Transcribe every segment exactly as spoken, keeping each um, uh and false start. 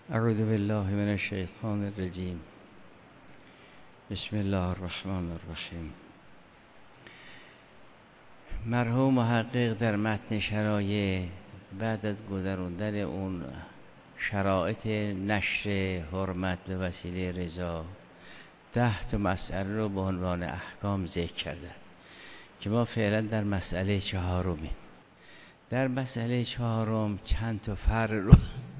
اعوذ بالله من الشیطان الرجیم. بسم الله الرحمن الرحیم. مرحوم محقق در متن شرایع بعد از گذراندن اون شرایط نشر حرمت به وسیله رضا ده تا مسئله رو به عنوان احکام ذکر کرده که ما فعلا در مسئله چهارمیم. در مسئله چهارم چند تا فرع رو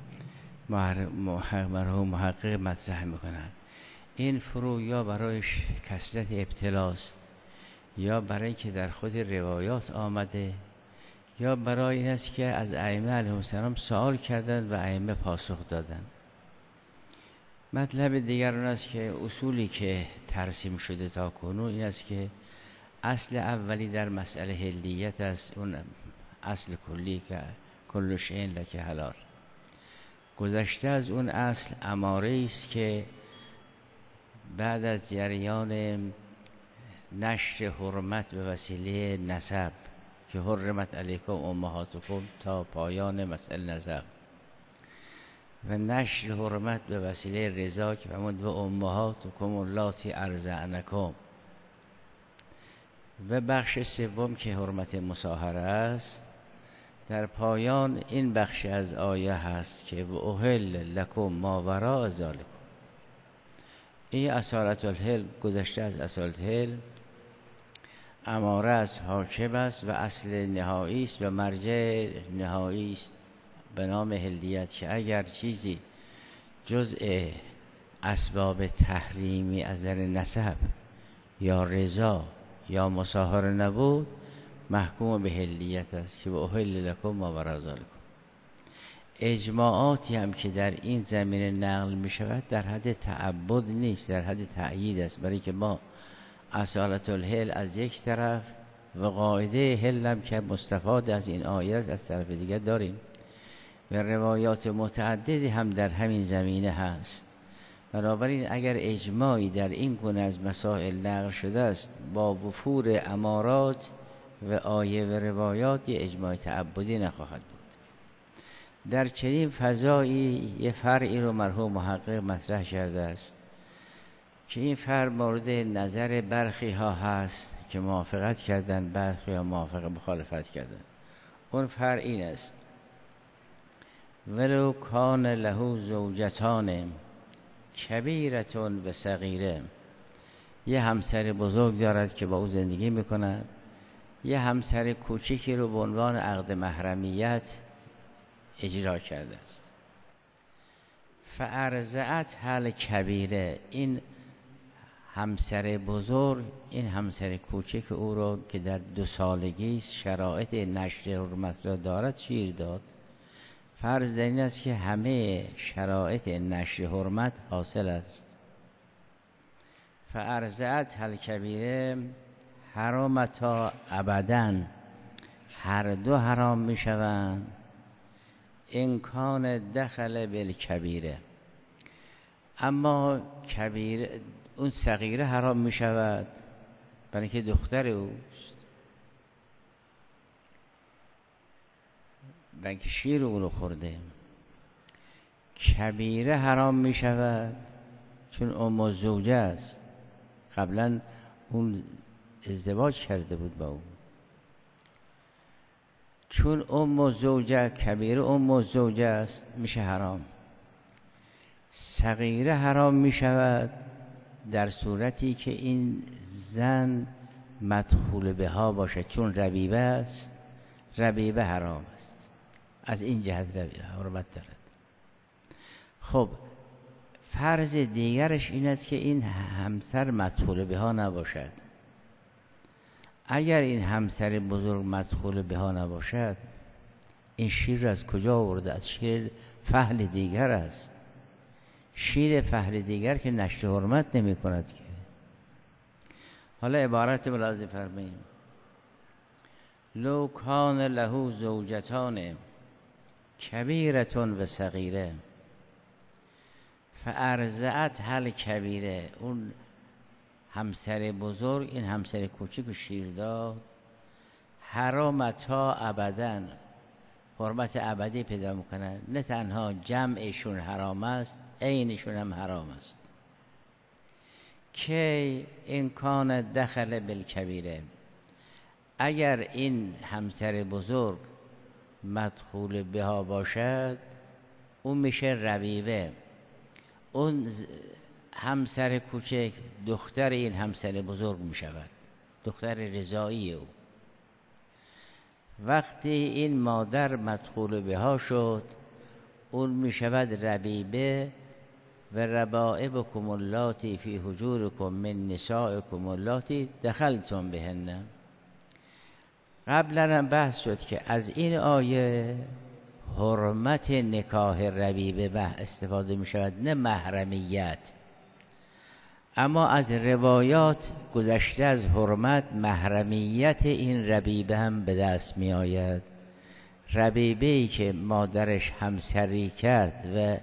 مرحوم محقق مطرح میکنن. این فروع یا برای کثرت ابتلاست، یا برای که در خود روایات آمده، یا برای این است که از ائمه علیهم السلام سوال کردند و ائمه پاسخ دادند. مطلب دیگر اون است که اصولی که ترسیم شده تا کنون این است که اصل اولی در مسئله حلیت است، اون اصل کلی که کل شیء لک حلال. گذشته از اون اصل اماره است که بعد از جریان نشر حرمت به وسیله نسب که حرمت علیکم امهاتکم تا پایان مسئله نسب و نشر حرمت به وسیله رضا که فرمود و امهاتکم اللاتی ارضعنکم، و بخش سوم که حرمت مصاهره است. در پایان این بخش از آیه هست که و احل لکم ما وراء ذالکم. این اصالت الحل گذشته از اصالت الحل اماره از حاکم است و اصل نهایی است و مرجع نهایی است به نام حلیت، که اگر چیزی جزء اسباب تحریمی از نظر نسب یا رضا یا مصاهره نبود محکوم به حلیت است که و احل لکم ما وراء ذالکم. اجماعاتی هم که در این زمینه نقل می شود در حد تعبد نیست، در حد تأیید است، برای که ما اصالت الحل از یک طرف و قاعده حل هم که مستفاد از این آیه است از طرف دیگر داریم و روایات متعددی هم در همین زمینه هست. بنابراین اگر اجماعی در این گونه از مسائل نقل شده است با وفور امارات و آیه و روایات یه اجماع تعبدی نخواهد بود. در چنین فضایی یه فرعی رو مرحوم محقق مطرح کرده است که این فرع مورد نظر برخی ها هست که موافقت کردن، برخی ها موافق مخالفت کردن. اون فرع این است: ولو کان له زوجتان کبیرتون و صغیره. یه همسر بزرگ دارد که با او زندگی میکند، یه همسر کوچکی رو به عنوان عقد محرمیت اجرا کرده است. فارضعت حل کبیره، این همسر بزرگ این همسر کوچک او رو که در دو سالگی شرایط نشر حرمت را دارد شیر داد. فرض در این است که همه شرایط نشر حرمت حاصل است. فارضعت حل کبیره حرامتا ابداً، هر دو حرام می شوند. امکان دخل بالکبیره، اما کبیر اون صغیره حرام می شود برای که دختر اوست، برای که شیر او رو خورده. کبیره حرام می شود چون ام الزوجه است، قبلا اون ازدواج کرده بود با اون. چون ام الزوجه کبیره ام الزوجه است میشه حرام. صغیره حرام میشود در صورتی که این زن مدخول بها باشه، چون ربیبه است، ربیبه حرام است، از این جهت ربیبه حرمت دارد. خب فرض دیگرش این است که این همسر مدخول بها نباشد. اگر این همسر بزرگ مدخول بها نباشد، این شیر از کجا آورده؟ از شیر فحل دیگر است. شیر فحل دیگر که نشر حرمت نمی کند که. حالا عبارت ملاحظه فرمایید: لو کان له زوجتان کبیرتون و صغیره فارضعت حل کبیره، اون همسر بزرگ این همسر کوچک شیر داد، حرامتا ابداً، حرمت ابدی پیدا میکنن. نه تنها جمعشون حرام است، عینشون هم حرام است. که این کان دخل بالکبیره، اگر این همسر بزرگ مدخول بها باشد، اون میشه ربیبه. اون همسر کوچک دختر این همسر بزرگ میشود، دختر رضایی او. وقتی این مادر مدخول بها شد، اون میشود ربیبه. و ربائبکم اللاتی فی حجورکم من نسائکم اللاتی دخلتم بهن. قبلا هم بحث شد که از این آیه حرمت نکاح ربیبه به استفاده می شود، نه محرمیت. اما از روایات گذشته از حرمت، محرمیت این ربیبه هم به دست می آید. ربیبه‌ای که مادرش همسری کرد و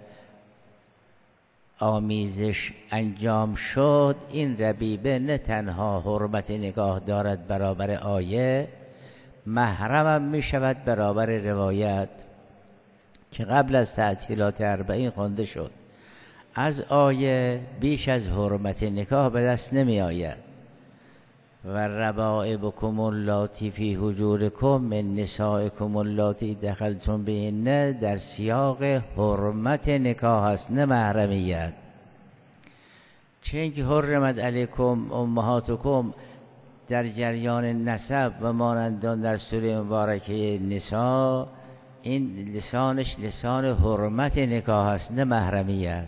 آمیزش انجام شد، این ربیبه نه تنها حرمت نکاح دارد برابر آیه، محرمم می شود برابر روایت که قبل از تعطیلات اربعین خوانده شد. از آیه بیش از حرمت نکاح به دست نمی آید. و ربائبکم اللاتی فی حجورکم من نسائکم اللاتی دخلتم بهن در سیاق حرمت نکاح است، نه محرمیت. چون که حرمت علیکم امهاتکم در جریان نسب و مانندان در سوره مبارکه نساء، این لسانش لسان حرمت نکاح است، نه محرمیت.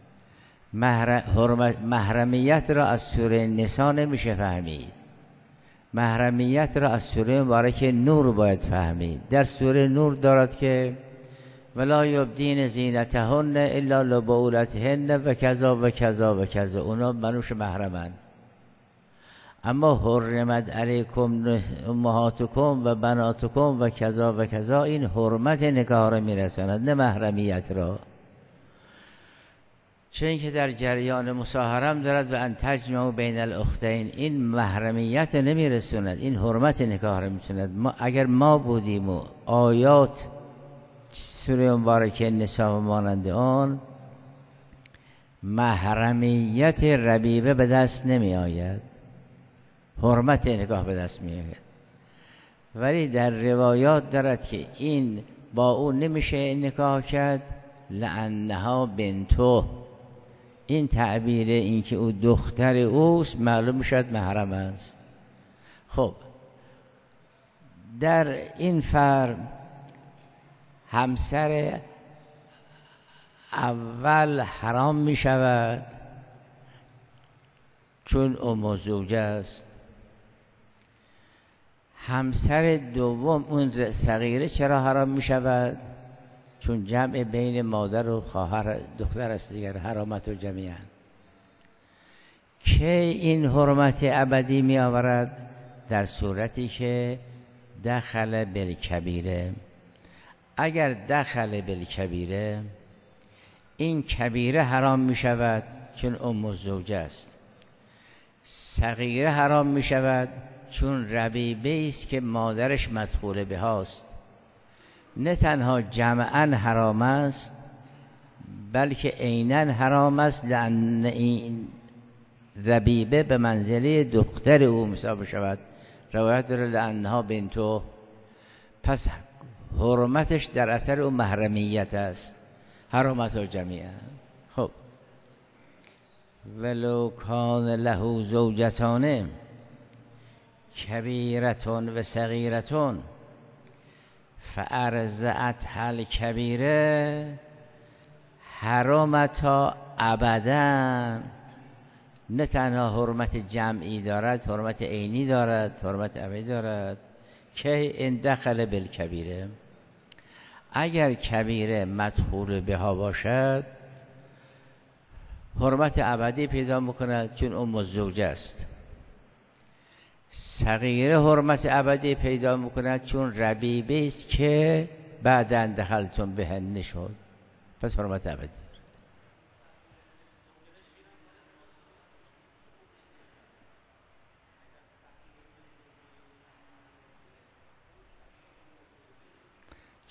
محرمیت را از سوره نساء نمیشه فهمید، محرمیت را از سوره مبارکه نور باید فهمید. در سوره نور دارد که ولا یبدین زینتهن الا لبعولتهن و کذا و کذا و کذا، اونا منوش محرمن. اما حرمت علیکم امهاتکم و بناتکم و کذا و کذا، این حرمت نکاح را میرساند، نه محرمیت را. چون که در جریان مصاهرم دارد و ان تجمعوا بین الاختین، این محرمیت نمیرسوند، این حرمت نکاح را میرسوند. ما اگر ما بودیم و آیات سوره مبارکه نساء و مانند آن، محرمیت ربیبه به دست نمی آید، حرمت نکاح به دست می آید. ولی در روایات دارد که این با او نمیشه نکاح کرد لانها بنتو، این تعبیر این که او دختر اوست معلوم شد محرم است. خب در این فرم همسر اول حرام می شود چون ام زوجه است. همسر دوم اون صغیره چرا حرام می شود؟ چون جمع بین مادر و خواهر دختر است دیگر، حرامت و جمیعا. که این حرمت ابدی می آورد؟ در صورتی که دخل بالکبیره. اگر دخل بالکبیره، این کبیره حرام می شود چون ام الزوجه است. صغیره حرام می شود چون ربیبه است که مادرش مدخول بهاست. نه تنها جمعاً حرام است، بلکه عیناً حرام است، لأن این ربیبه به منزله دختر او حساب شود. روایت داره لأنها بنتو، پس حرمتش در اثر او محرمیت است، حرمت و جمیعا. خب ولو کان له زوجتان کبیرتون و صغیرتون فارضعت حل کبیره حرمتا ابدا. نه تنها حرمت جمعی دارد، حرمت عینی دارد، حرمت ابدی دارد. که این دخل بالکبیره، اگر کبیره مدخول بها باشد حرمت ابدی پیدا میکند چون ام الزوجه است. صغیره حرمت ابدی پیدا میکند چون ربیبه است که بعداً دخلتم بهن شد، پس حرمت ابدی.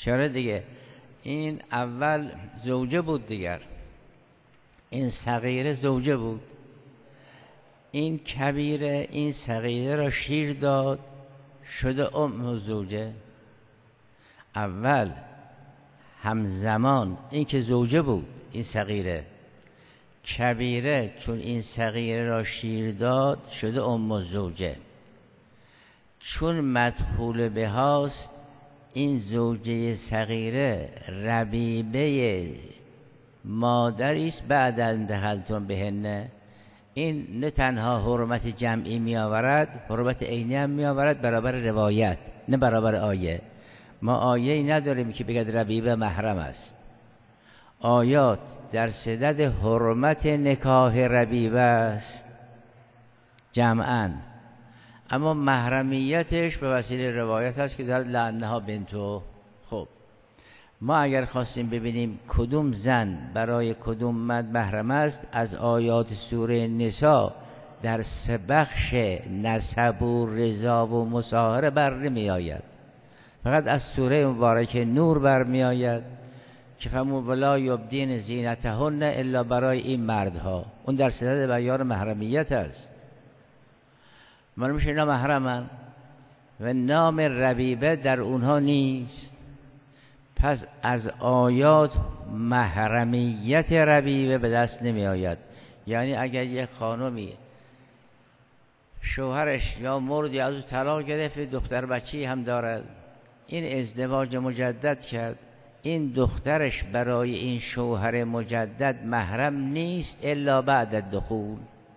چرا دیگه؟ این اول زوجه بود، دیگر این صغیره زوجه بود، این کبیره این صغیره را شیر داد شده ام زوجه. اول همزمان این که زوجه بود این صغیره، کبیره چون این صغیره را شیر داد شده ام زوجه. چون مدخول به هاست این زوجه صغیره ربیبه مادری است بعد از دخلتون بهنه. این نه تنها حرمت جمعی می آورد، حرمت عینی هم می آورد برابر روایت، نه برابر آیه. ما آیه‌ای نداریم که بگد ربیبه محرم است. آیات در صدد حرمت نکاح ربیبه است جمعاً، اما محرمیتش به وسیله روایت هست که دارد لعنها بنتو. خب ما اگر خواستیم ببینیم کدوم زن برای کدوم مرد محرم است، از آیات سوره نساء در سه بخش نسب و رضا و مصاهره بر نمی آید، فقط از سوره مبارک نور برمی آید که فرمود ولا یبدین زینتهن الا برای این مردها. اون در صدد بیان محرمیت است. معلوم میشه اینا محرمن و نام ربیبه در اونها نیست. پس از آیات محرمیت ربیبه به دست نمی آید. یعنی اگر یک خانمی شوهرش یا مرد یا از او طلاق گرفت، دختر بچی هم دارد، این ازدواج مجدد کرد، این دخترش برای این شوهر مجدد محرم نیست الا بعد الدخول.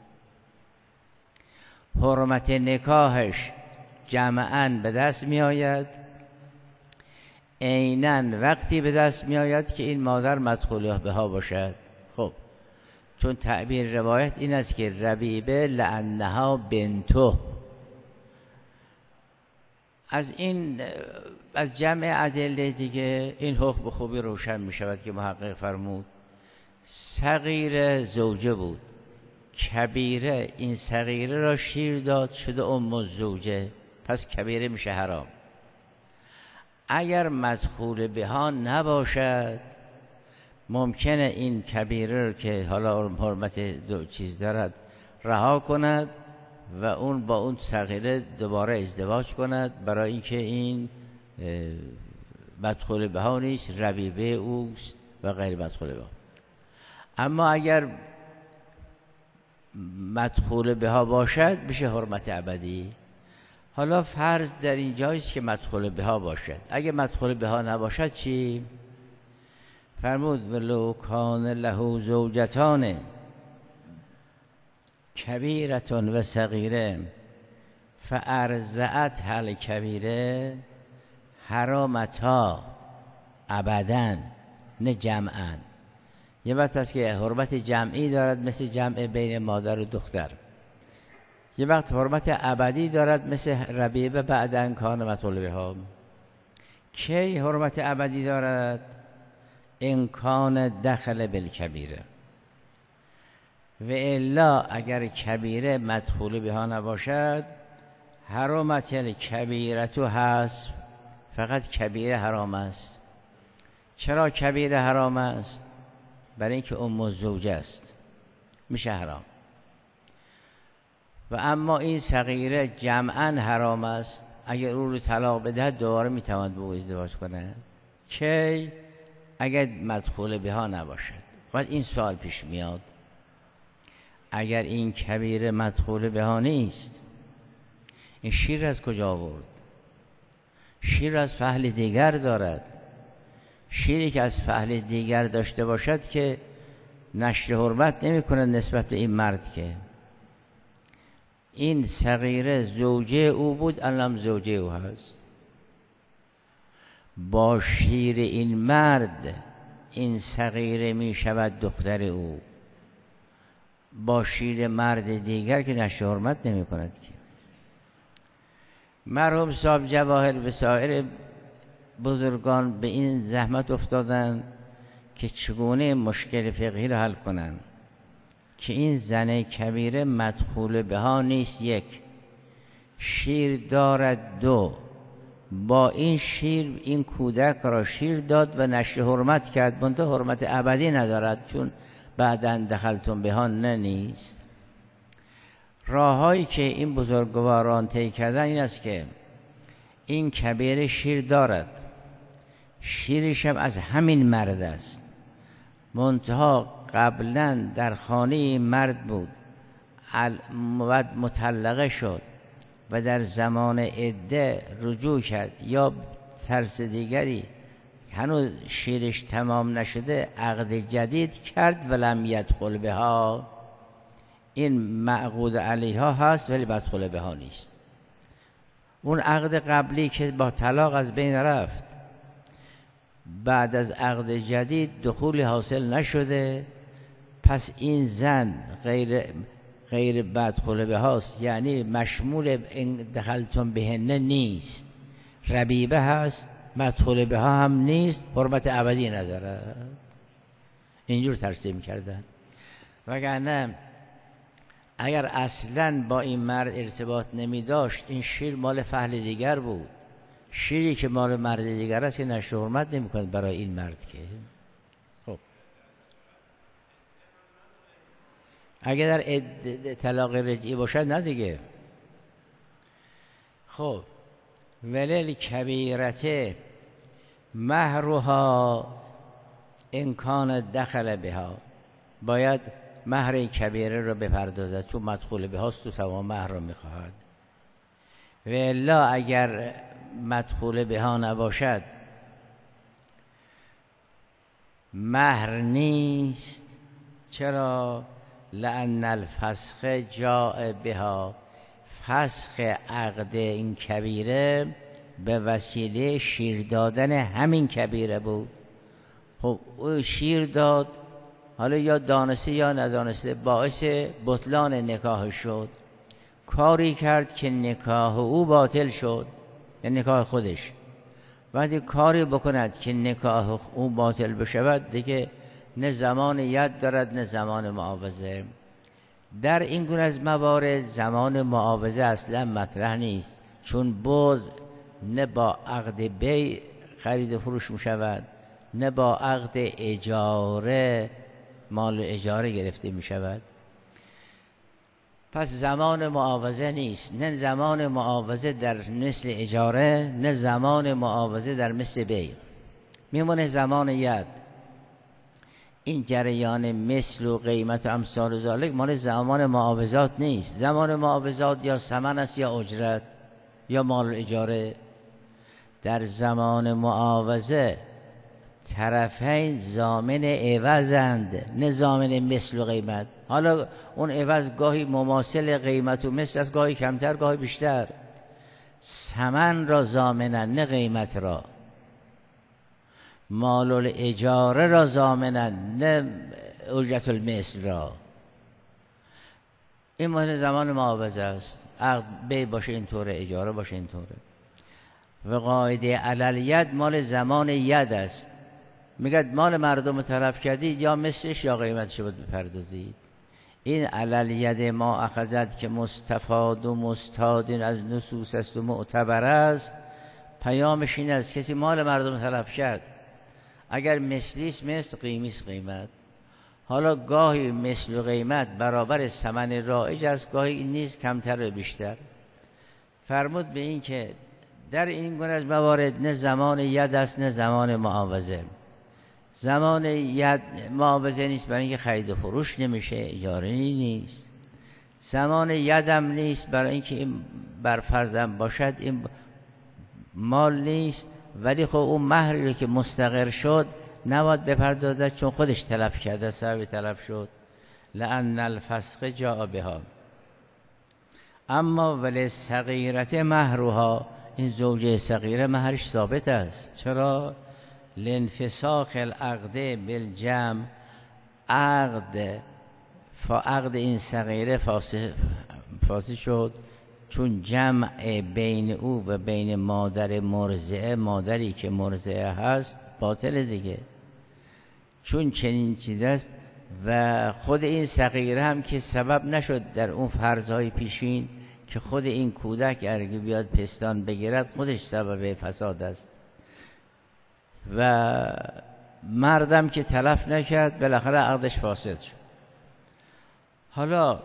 حرمت نکاحش جمعاً به دست می آید، عیناً وقتی به دست می آید که این مادر مدخول بها باشد. خب چون تعبیر روایت این است که ربیبه لعنها بنتو، از این از جمع ادله دیگه این حکم به خوبی روشن می شود که محقق فرمود صغیره زوجه بود، کبیره این صغیره را شیر داد شده ام الزوجه، پس کبیره میشه حرام. اگر مدخول بها نباشد ممکنه این کبیره رو که حالا حرمت دو چیز دارد رها کند و اون با اون صغیره دوباره ازدواج کند، برای اینکه این مدخول بها نیست، ربیبه اوست و غیر مدخول بها. اما اگر مدخول بها باشد میشه حرمت ابدی. حالا فرض در این جایست که مدخول بها باشد، اگه مدخول بها نباشد چی؟ فرمود ولو کان له زوجتان کبیرتون و صغیره فارضعت هل کبیره حرامتا ابداً نه جمعاً. یه وقت هست که حرمت جمعی دارد مثل جمع بین مادر و دختر، یه وقت حرمت ابدی دارد مثل ربیبه بعدن کان مدخول بها. کی حرمت ابدی دارد؟ امکان دخل بالکبیره، و الا اگر کبیره مدخول بها نباشد حرمت الکبیره تو هست، فقط کبیره حرام است. چرا کبیره حرام است؟ برای اینکه ام الزوجه است میشه حرام. و اما این صغیره جمعاً حرام است، اگر او رو طلاق بدهد دوباره میتواند با او ازدواج کنه. کی؟ اگر مدخول بها نباشد. بعد این سوال پیش میاد اگر این کبیره مدخول بها نیست، این شیر از کجا آورد؟ شیر از فحل دیگر دارد. شیری که از فحل دیگر داشته باشد که نشر حرمت نمی کند نسبت به این مرد. که این صغیره زوجه او بود، الان زوجه او هست. با شیر این مرد این صغیره می شود دختر او، با شیر مرد دیگر که نشر حرمت نمی کند. که مرحوم صاحب جواهر و سایر بزرگان به این زحمت افتادن که چگونه مشکل فقهی را حل کنند که این زن کبیره مدخول بها نیست، یک، شیر دارد، دو، با این شیر این کودک را شیر داد و نشر حرمت کرد، منتها حرمت ابدی ندارد چون بعداً دخلتم بها نه نیست. راههایی که این بزرگواران طی کردن این است که این کبیره شیر دارد، شیرش هم از همین مرد است، منتها قبلا در خانه این مرد بود، مطلقه شد و در زمان عده رجوع کرد یا طرز دیگری هنوز شیرش تمام نشده عقد جدید کرد و لم یدخل بها، این معقود علیها هست ولی بدخل بها نیست. اون عقد قبلی که با طلاق از بین رفت، بعد از عقد جدید دخول حاصل نشده، پس این زن غیر غیر بدخل بهاست، یعنی مشمول دخلتم بهنه نیست، ربیبه هست، بدخل بها هم نیست، حرمت ابدی نداره. اینجور ترسیم کردن. وگرنه اگر اصلا با این مرد ارتباط نمی داشت، این شیر مال فحل دیگر بود، شیری که مال مرد دیگر است که نشر حرمت نمی کند برای این مرد. که خب اگر در طلاق رجعی باشد نه دیگه. خب ولی کبیرته مهرها امکان دخل بها، باید مهر کبیره رو بپردازد چون مدخول بهاست، تو تمام مهر رو میخواهد. و الا اگر مدخول بها نباشد مهر نیست. چرا؟ لأن الفسخ جاء بها، فسخ عقد این کبیره به وسیله شیر دادن همین کبیره بود. خب او شیر داد، حالا یا دانسته یا ندانسته باعث بطلان نکاح شد، کاری کرد که نکاح او باطل شد، یعنی نکاح خودش. وقتی کاری بکند که نکاح او باطل بشود دیگه نه زمان ید دارد نه زمان معاوضه. در این گونه از موارد زمان معاوضه اصلا مطرح نیست، چون باز نه با عقد بیع خرید و فروش می شود نه با عقد اجاره مال اجاره گرفته می شود. پس زمان معاوضه نیست، نه زمان معاوضه در مثل اجاره نه زمان معاوضه در مثل بیع. میمونه زمان ید. این جریان مثل و قیمت و امثال ذالک مال زمان معاوضات نیست. زمان معاوضات یا ثمن است یا اجرت یا مال اجاره. در زمان معاوضه طرفین ضامن عوضند نه ضامن مثل و قیمت. حالا اون عوض گاهی مماثل قیمت و مثل است، گاهی کمتر گاهی بیشتر. ثمن را ضامنند نه قیمت را، مال الاجاره را ضامنند نه اجرت المثل را. این مال زمان معاوضه است، عقد بیع باشه اینطوره، اجاره باشه اینطوره. و قاعده علل ید مال زمان ید است، میگه مال مردم طرف کردید یا مثلش یا قیمتش باید بپردازید. این علل ید ما اخذت که مستفاد و مستاد از نصوص است و معتبر است. پیامش این است کسی مال مردم طرف کرد، اگر مثلیست مثل، قیمیست قیمت. حالا گاهی مثل و قیمت برابر ثمن رایج است، گاهی نیز کمتر و بیشتر. فرمود به این که در این گونه از موارد نه زمان ید است نه زمان معاوضه. زمان ید معاوضه نیست برای اینکه خرید و فروش نمیشه، اجاره نیست. زمان یدم نیست برای اینکه این بر فرضم باشد این مال نیست، ولی خب اون مهری که مستقر شد نباید بپردازد چون خودش تلف کرده، سبب تلف شد. لأن الفسخ جاء بها. اما ولی صغیرت مهرها، این زوجه صغیره مهرش ثابت است. چرا؟ لانفساخ العقد بالجمع، عقد عقد این صغیره فاسد شد چون جمع بین او و بین مادر مرضعه، مادری که مرضعه هست باطل دیگه، چون چنین چیز است. و خود این صغیره هم که سبب نشد در اون فرضهای پیشین، که خود این کودک اگر بیاد پستان بگیرد خودش سبب فساد است و مردم که تلف نکرد بالاخره عقدش فاسد شد. حالا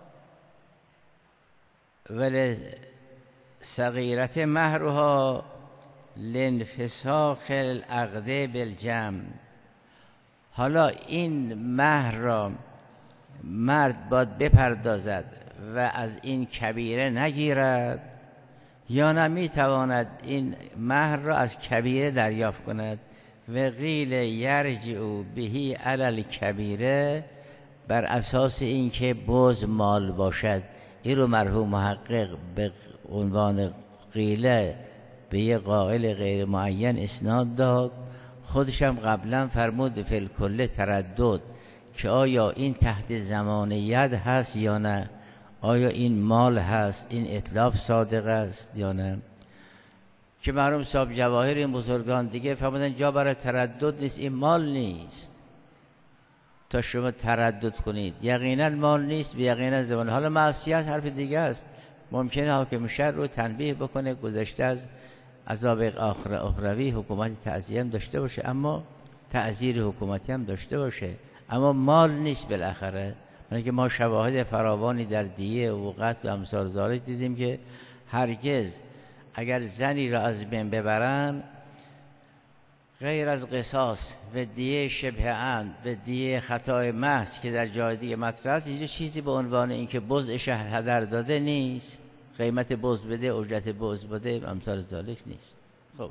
ولی صغیرت مهرها لانفساخ العقد بالجمع. حالا این مهر را مرد باید بپردازد و از این کبیره نگیرد یا نمیتواند این مهر را از کبیره دریافت کند. و قیل یرجع بهی علی الکبیره، بر اساس اینکه بز مال باشد. این رو مرحوم محقق به عنوان قیله به یه قائل غیر معین اسناد داد. خودشم قبلا فرمود فی الکل تردد که آیا این تحت زمان ید هست یا نه، آیا این مال هست، این اتلاف صادق است یا نه. که مرحوم صاحب جواهر این بزرگان دیگه فرمودن جا برای تردد نیست، این مال نیست تا شما تردد کنید. یقینا مال نیست و یقینا زمان. حالا معصیت حرف دیگه است، ممکنه حاکم شر رو تنبیه بکنه، گذشته از عذاب آخر اخروی حکومت تعزیه هم داشته باشه، اما تعزیر حکومتی هم داشته باشه، اما مال نیست بالاخره. برای که ما شواهد فراوانی در دیه و قتل و امثال ذالک دیدیم که هرگز اگر زنی را از بین ببرن غیر از قصاص و دیه شبه عمد و دیه خطای محض که در جای دیگه مطرح است، هیچ چیزی به عنوان اینکه بزعش هدر داده نیست، قیمت بز بده، اجرت بز بده، امثال ذالک نیست. خب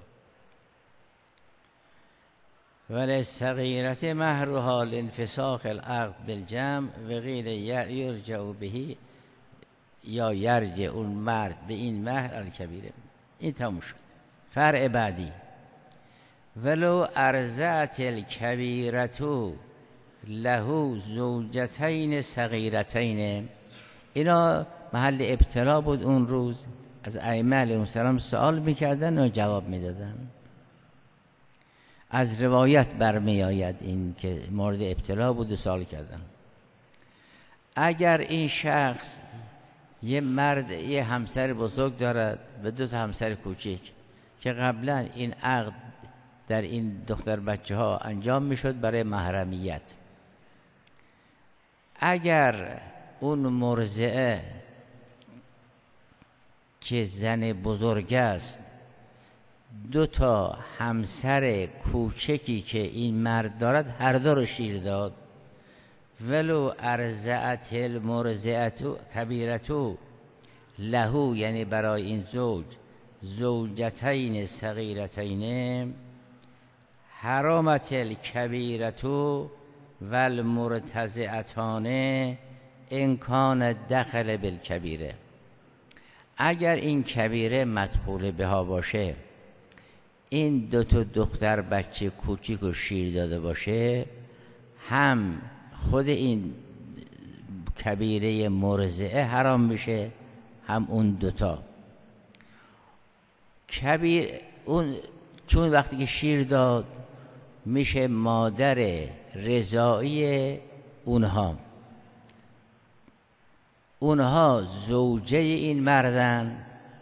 ولی صغیرت مهرها لانفساخ العقد بالجمع و غیر یرجع بهی، یا یرجع اون مرد به این مهر الکبیره. این تموم شد. فرع بعدی ولو ارضعت الکبیرتو له زوجتین صغیرتین. اینا محل ابتلا بود اون روز، از ائمه علیهم السلام سوال میکردن و جواب میدادن. از روایت برمی آید این که مورد ابتلا بود و سوال کردن. اگر این شخص یه مرد یه همسر بزرگ دارد و دو تا همسر کوچک که قبلا این عقد در این دختر بچه ها انجام میشد برای محرمیت، اگر اون مرضعه که زن بزرگ است دو تا همسر کوچکی که این مرد دارد هر دو رو شیر داد، ولو ارضعت المرضعتو کبیرتو له، یعنی برای این زوج زوجتین صغیرتین، حرامت الکبیرتو و المرتضعتان امکان دخل بالکبیره. اگر این کبیره مدخول بها باشه، این دو تا دختر بچه کوچیک و شیر داده باشه، هم خود این کبیره مرضعه حرام میشه، هم اون دوتا. کبیر اون چون وقتی که شیر داد میشه مادر رضاعی اونها، اونها زوجه این مردن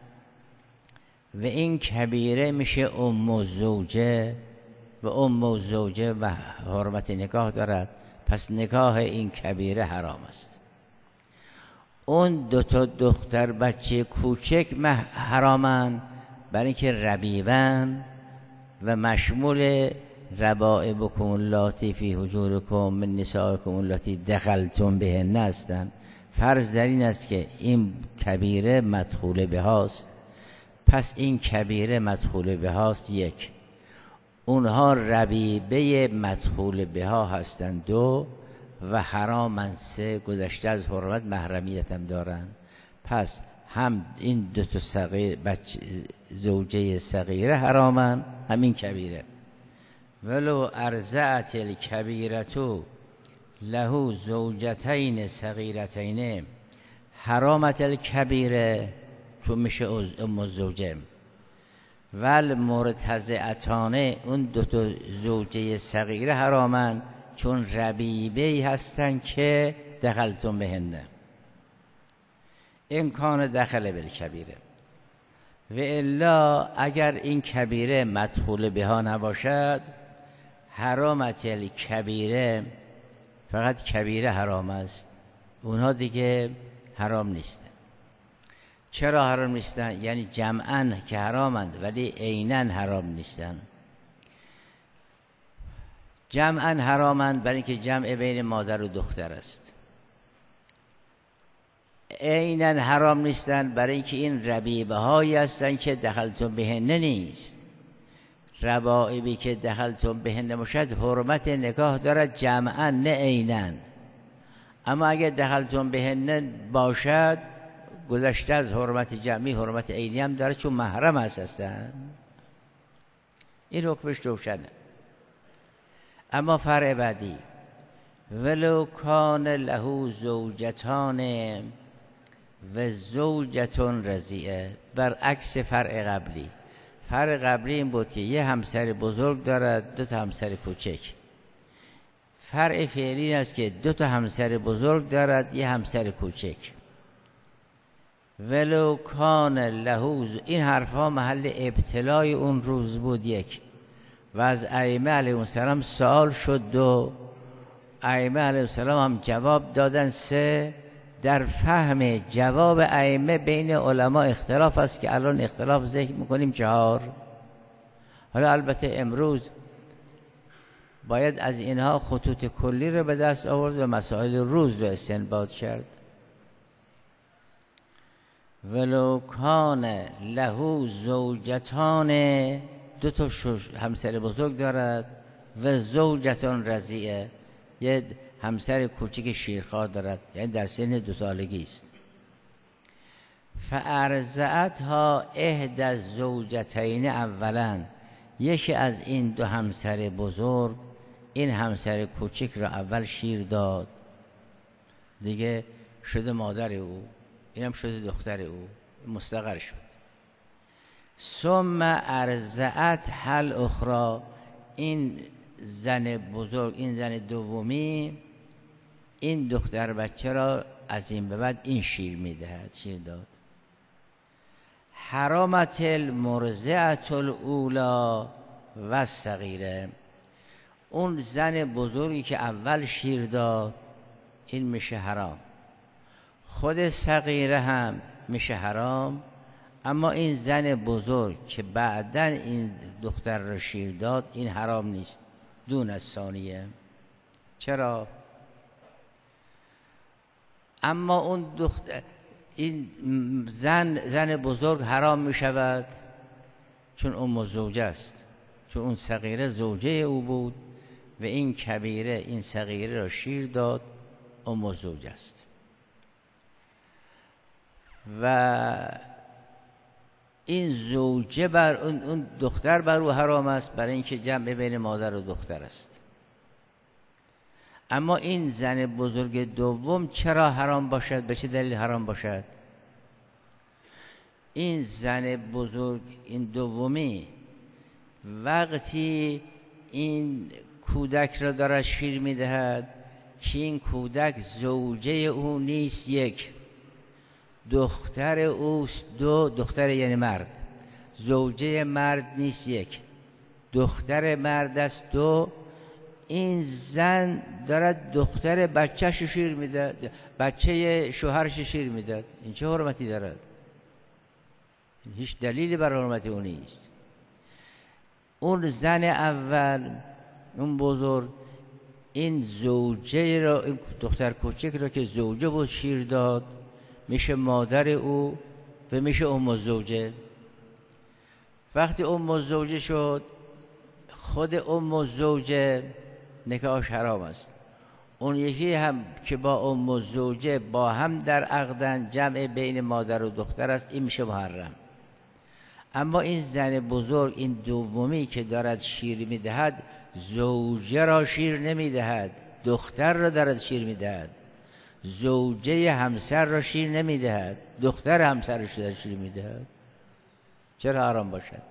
و این کبیره میشه ام الزوجه و ام الزوجه و حرمت نکاح دارد، پس نکاح این کبیره حرام است. اون دو تا دختر بچه کوچک حرامن برای اینکه ربیبن و مشمول ربائبکم اللاتی فی حجورکم من نسائکم اللاتی دخلتم بهن هستند. فرض در این است که این کبیره مدخول بهاست، پس این کبیره مدخول بهاست. یک، اونها ربیبه مدخول بها هستند. دو، و حرامن. سه، گذشته از حرمت محرمیت هم دارن. پس هم این دو تا صغیر بچه زوجه صغیره حرامن، همین کبیره. ولو ارضعت الکبیرتو له زوجتین صغیرتین حرامت الکبیره، تو میشه ام الزوجه. ول مرتضعتان، اون دو تا زوجه صغیره حرامن چون ربیبه هستن که دخلتم بهنه. این کان دخل بالکبیره و الا اگر این کبیره مدخول بها نباشد حرامت الکبیره، فقط کبیره حرام است، اونها دیگه حرام نیستن. چرا حرام نیستن؟ یعنی جمعاً که حرامند ولی عیناً حرام نیستن. جمعاً حرامند برای اینکه جمع بین مادر و دختر است. عیناً حرام نیستن برای اینکه این ربیبه هایی هستن که دخلتون بهنه نیست. ربائبی که دخلتون بهنه باشد حرمت نکاح دارد جمعاً نه عیناً. اما اگر دخلتون بهنه باشد گذشته از حرمت جمعی حرمت عینی هم داره، چون محرم هستن. این حکمش روشنه. اما فرع بعدی ولو کان له زوجتان و زوجتون رضیعه، برعکس فرع قبلی. فرع قبلی این بود که یه همسر بزرگ دارد دو تا همسر کوچک. فرع فعلی این است که دو تا همسر بزرگ دارد یه همسر کوچک. ولو کان له، این حرفها محل ابتلای اون روز بود یک، و از ائمه علیهم السلام سوال شد دو، ائمه علیهم السلام هم جواب دادن سه. در فهم جواب ائمه بین علما اختلاف است که الان اختلاف ذکر میکنیم چهار. حالا البته امروز باید از اینها خطوط کلی رو به دست آورد و مسائل روز رو استنباط کرد. ولو کان له زوجتان، دو تا همسر بزرگ دارد، و زوجتان رضیعه، یه همسر کوچک شیرخوار دارد، یعنی در سن دو سالگی است. فارضعتها احدى الزوجتین اولا، یکی از این دو همسر بزرگ این همسر کوچک را اول شیر داد، دیگه شده مادر او، اینم شده دختر او، مستقر شد. ثم ارضعت حل اخرى، این زن بزرگ، این زن دومی این دختر بچه را از این به بعد این شیر میدهد، شیر داد. حرامت المرضعة الاولی و الصغیره، اون زن بزرگی که اول شیر داد این میشه حرام، خود صغیره هم میشه حرام، اما این زن بزرگ که بعداً این دختر را شیر داد این حرام نیست دون از ثانیه. چرا؟ اما اون دختر، این زن زن بزرگ حرام می شود چون ام زوجه است، چون اون صغیره زوجه او بود و این کبیره این صغیره را شیر داد، ام زوجه است. و این زوجه بر اون, اون دختر بر او حرام است برای اینکه جمع بین مادر و دختر است. اما این زن بزرگ دوم چرا حرام باشد؟ به چه دلیل حرام باشد؟ این زن بزرگ این دومی وقتی این کودک را دارد شیر میدهد که این کودک زوجه او نیست، یک، دختر اوست، دو، دختر یعنی مرد، زوجه مرد نیست، یک، دختر مرد است، دو، این زن دارد دختر بچه‌ش شیر میده، بچه شوهرش شیر میده، این چه حرمتی دارد؟ هیچ دلیلی بر حرمت اون نیست. اون زن اول اون بزرگ این زوجه را، این دختر کوچک را که زوجه بود شیر داد، میشه مادر او و میشه ام الزوجه. وقتی ام الزوجه شد خود ام الزوجه نکاحش حرام است. اون یکی هم که با ام الزوجه با هم در عقدن، جمع بین مادر و دختر است، این میشه محرم. اما این زن بزرگ این دومی که دارد شیر میدهد زوجه را شیر نمیدهد، دختر را دارد شیر میدهد، زوجه همسر را شیر نمیدهد، دختر همسرش را شیر میدهد. چرا حرام باشد؟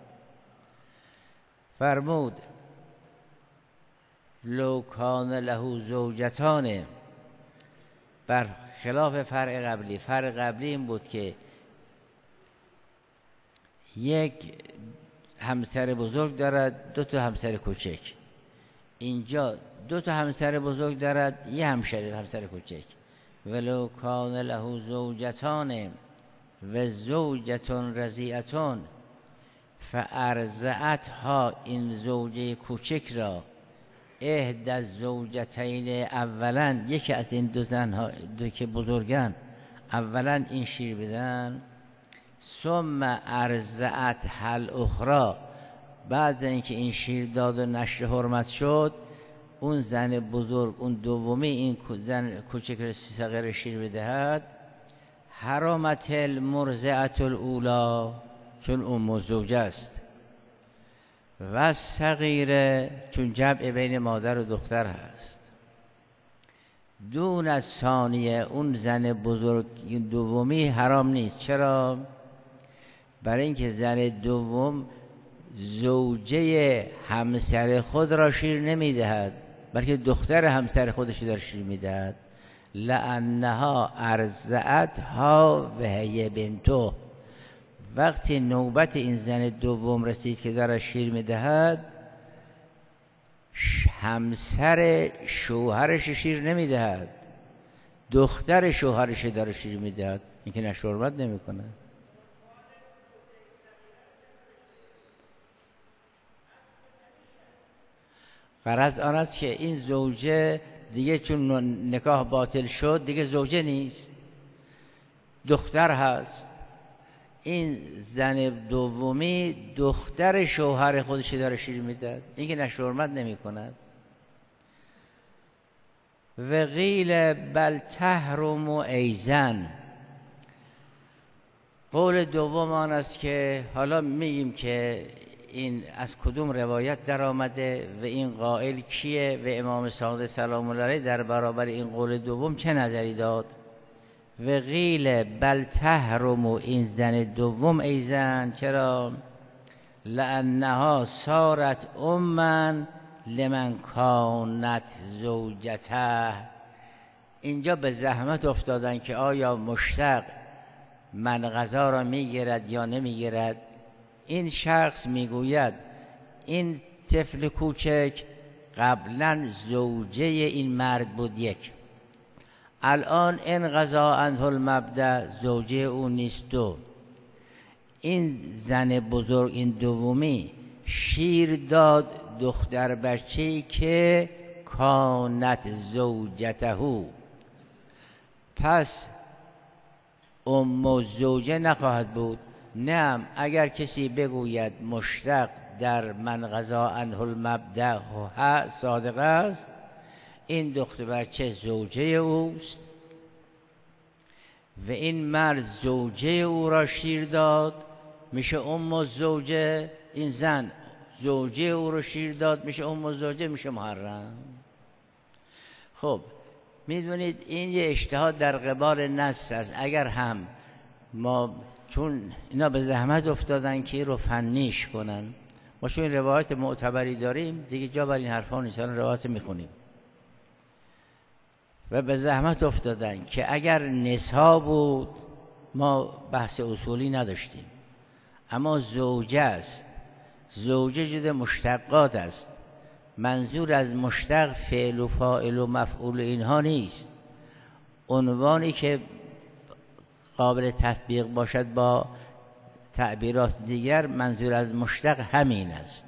فرمود لو کان له زوجتان، بر خلاف فرع قبلی. فرع قبلی این بود که یک همسر بزرگ دارد، دو تا همسر کوچک. اینجا دو تا همسر بزرگ دارد، یه همسر همسر کوچک. ولو کان له زوجتان و زوجتون رضیعتون فارضعتها، این زوجه کوچک را احدی الزوجتین اولا، یکی از این دو زن ها دو که بزرگن اولا این شیر بدن، ثم ارضعتها الاخری، بعد اینکه این شیر داد و نشر حرمت شد، اون زن بزرگ اون دومی این زن کوچک صغیر شیر بدهد، حرامت المرضعه الاولی، چون اون زوجه است، و صغیره، چون جمع بین مادر و دختر هست، دون از ثانیه، اون زن بزرگ دومی حرام نیست. چرا؟ برای اینکه زن دوم زوجه همسر خود را شیر نمیدهد، بلکه دختر همسر خودش داره شیر میدهد. لانها ارضعتها و هی بنتو، وقتی نوبت این زن دوم رسید که داره شیر میدهد، همسر شوهرش شیر نمیدهد، دختر شوهرش داره شیر میدهد. این که نشر حرمت نمیکنه. غرض آن است که این زوجه دیگه چون نکاح باطل شد دیگه زوجه نیست، دختر هست. این زن دومی دختر شوهر خودش داره شیر میدهد، این که نشر حرمت نمی کند. و قیل بل تحرم ایزن، قول دوم آن است که حالا میگیم که این از کدوم روایت در آمده و این قائل کیه و امام صادق سلام الله علیه در برابر این قول دوم چه نظری داد. و قیل بل تحرم، این زن دوم ایزن. چرا؟ لانها صارت امن لمن کانت زوجته، اینجا به زحمت افتادن که آیا مشتق من غذا را میگیرد یا نمیگیرد. این شخص میگوید این طفل کوچک قبلا زوجه این مرد بود یک، الان این غذا عنه المبدأ زوجه او نیست دو. این زن بزرگ این دومی شیر داد دختر بچه‌ای که کانت زوجته، پس ام زوجه نخواهد بود. نه، اگر کسی بگوید مشتق در من غذا عنه المبدأ صادق است، این دختر بچه زوجه اوست و این مرد زوجه او را شیر داد، میشه ام زوجه. این زن زوجه او را شیر داد، میشه ام زوجه، میشه محرم. خب میدونید این یه اجتهاد در قبال نص است. اگر هم ما چون اینا به زحمت افتادن که رو فنیش کنن، ما چون این روایت معتبری داریم دیگه جا بر این حرفا نیست، روایت میخونیم و به زحمت افتادن که اگر نسا بود ما بحث اصولی نداشتیم، اما زوجه است. زوجه جده مشتقات است. منظور از مشتق فعل و فاعل و مفعول اینها نیست. عنوانی که قابل تطبیق باشد با تعبیرات دیگر، منظور از مشتق همین است.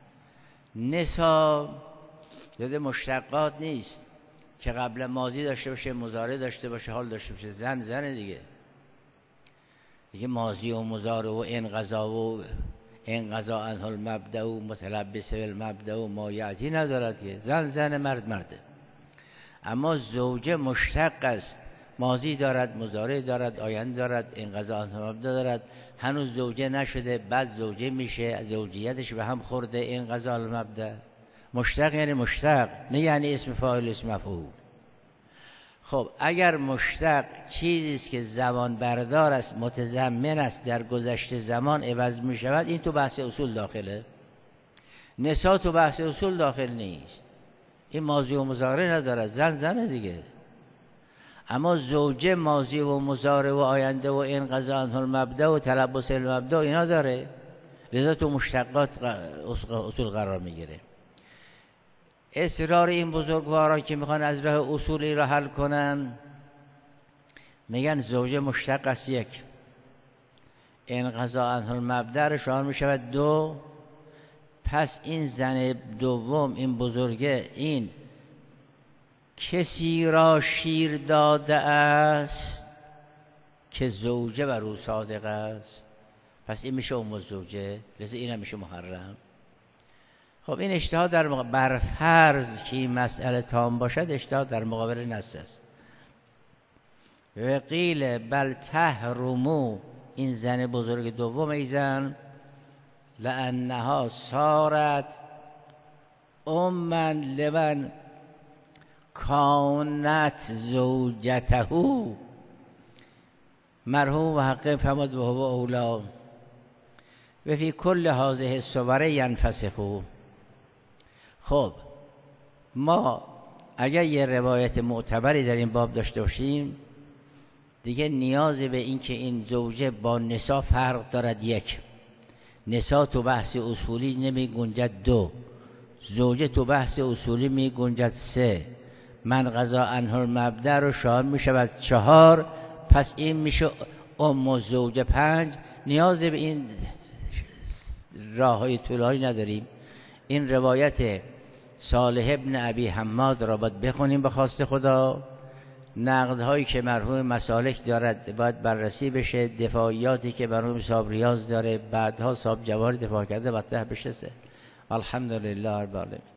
نسا جده مشتقات نیست که قبل ماضی داشته باشه، مضارع داشته باشه، حال داشته باشه. زن زن دیگه دیگه ماضی و مضارع و این غذا و این غذا عنه المبدأ و متلبس بالمبدأ و ما یعطی ندارد که. زن زن، مرد مرده. اما زوجه مشتق است، ماضی دارد، مضارع دارد، آینده دارد، این غذا عنه المبدأ دارد. هنوز زوجه نشده، بعد زوجه میشه، زوجیتش به هم خورده، این غذا المبدأ. مشتق یعنی مشتق، نه یعنی اسم فاعل اسم مفعول. خب اگر مشتق چیزی است که زمان بردار است، متضمن است، در گذشته زمان عوض می شود، این تو بحث اصول داخله. نسا تو بحث اصول داخل نیست. این ماضی و مضارع ندارد، زن زن دیگه. اما زوجه ماضی و مضارع و آینده و این قضا عنه المبدا و تلبس المبدا اینا داره، لذا تو مشتقات اصول قرار میگیره. اصرار این بزرگواران که میخوان از راه اصولی را حل کنن، میگن زوجه مشتق است یک، این قضا عنه المبدا رو شامل میشود دو، پس این زن دوم این بزرگه این کسی را شیر داده است که زوجه بر او صادق است، پس این میشه ام الزوجه، لذا این هم میشه محرم. خب این اجتهاد در مقابل بر فرض که این مسئله تام باشد، اجتهاد در مقابل نص است. و قیل بل تحرمو، این زن بزرگ دوم ایزن لانها صارت امًا لمن کانت زوجته مرحوم و حق فمد و هو اولا و فی کل هذه الصور ینفسخ. خب ما اگر یه روایت معتبری در این باب داشته باشیم، دیگه نیاز به این که این زوجه با نساء فرق دارد، یک، نساء تو بحث اصولی نمی گنجد، دو، زوجه تو بحث اصولی می گنجد، سه، من قضا عنه المبدا رو شامل می شود، چهار، پس این میشه ام و زوجه، پنج. نیاز به این راه های طولانی نداریم. این روایت صالح ابن ابی حماد را باید بخونیم به خواست خدا، نقدهایی که مرحوم مسالک دارد باید بررسی بشه، دفاعیاتی که مرحوم صاحب ریاض داره بعدها صاحب جواهر دفاع کرده مطرح بشه. الحمدلله رب العالمین.